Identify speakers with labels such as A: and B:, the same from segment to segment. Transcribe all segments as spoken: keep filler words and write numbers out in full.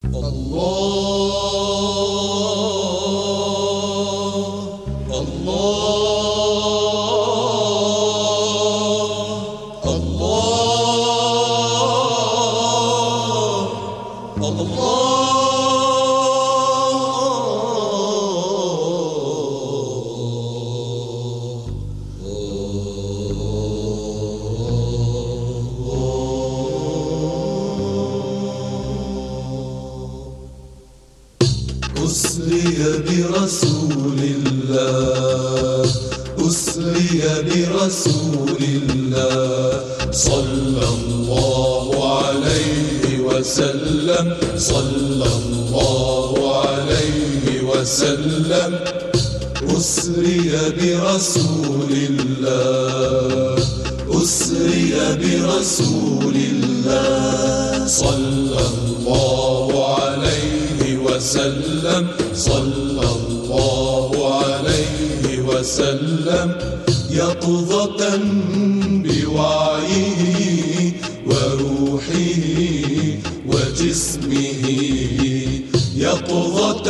A: أسري برسول الله أسري برسول الله صلى الله عليه وسلم صلى الله عليه وسلم أسري برسول الله أسري برسول الله صلى الله عليه وسلم صلى الله عليه وسلم يقظة بوعيه وروحه وجسمه يقظة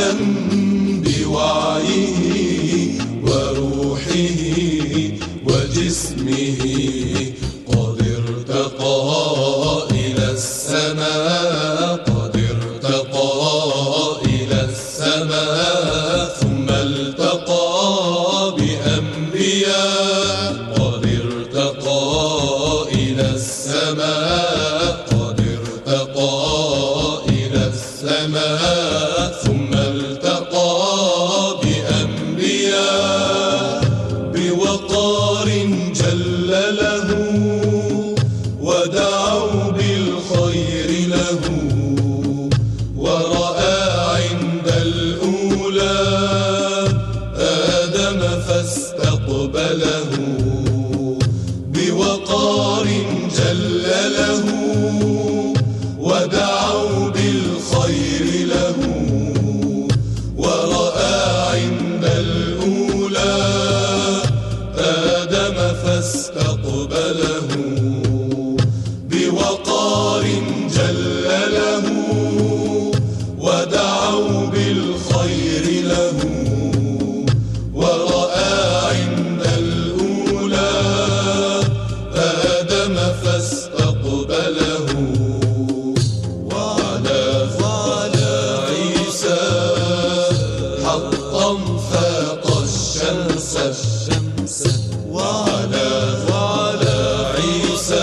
A: بوعيه وروحه وجسمه قد ارتقى إلى السماء قد ارتقى إلى السماء ثم التقى بأنبياء قد ارتقى إلى السماء قد ارتقى إلى السماء ثم التقى بأنبياء بوقار جل له ودعوا بالخير له ورأى عند الأولى آدم فاستقبله بوقار جل له ودعوا بالخير له ورأى عند الأولى آدم فاستقبله بوقار جل له ودعوا بالخير له ورأى عند الأولى آدم فاستقبله وعلى وعلى عيسى حقا فاق الشمس وعلى وعلى عيسى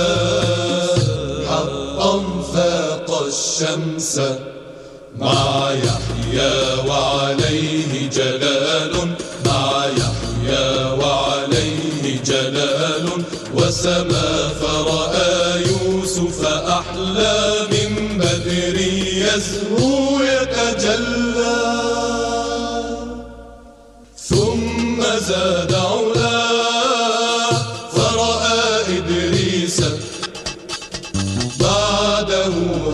A: حقا فاق الشمس مع يحيى وعليه جلال مع يحيى وعليه جلال وسما فرأى يوسف أحلى من بدر يزهو يتجلى ثم زاد علا فرأى إدريس بعده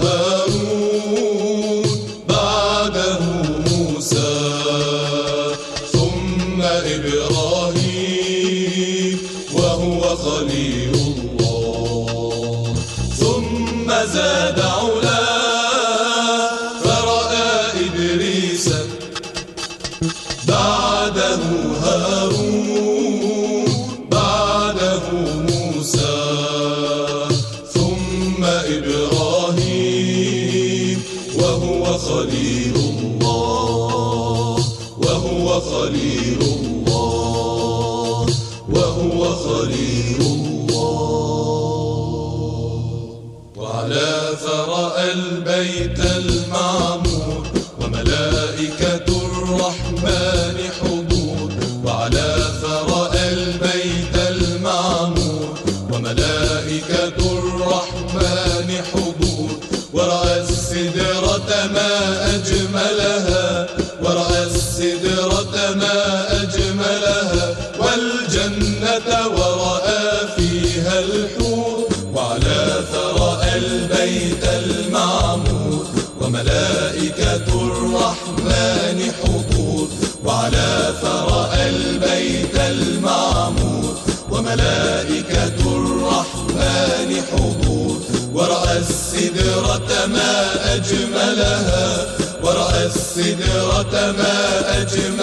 A: هارون بعده موسى ثم إبراهيم وهو خليل الله ثم زاد علا فرأى إدريس بعده هارون بعده موسى ثم إبراهيم وهو خليل الله وهو خليل الله وهو خليل الله وعلى فرأى البيت المعمور وملائكة الرحمن حضور وعلى فرأى البيت المعمور وملائكة الرحمن حضور ورأى السدرة ما أجملها ورأى السدرة ما أجملها والجنة ورأى فيها الحور وعلى فرأى البيت المعمور وملائكة الرحمن حضور وعلى فرأى البيت المعمور وملائكة الرحمن حضور ورأى السدرة ما أجملها السدرة ما أجمل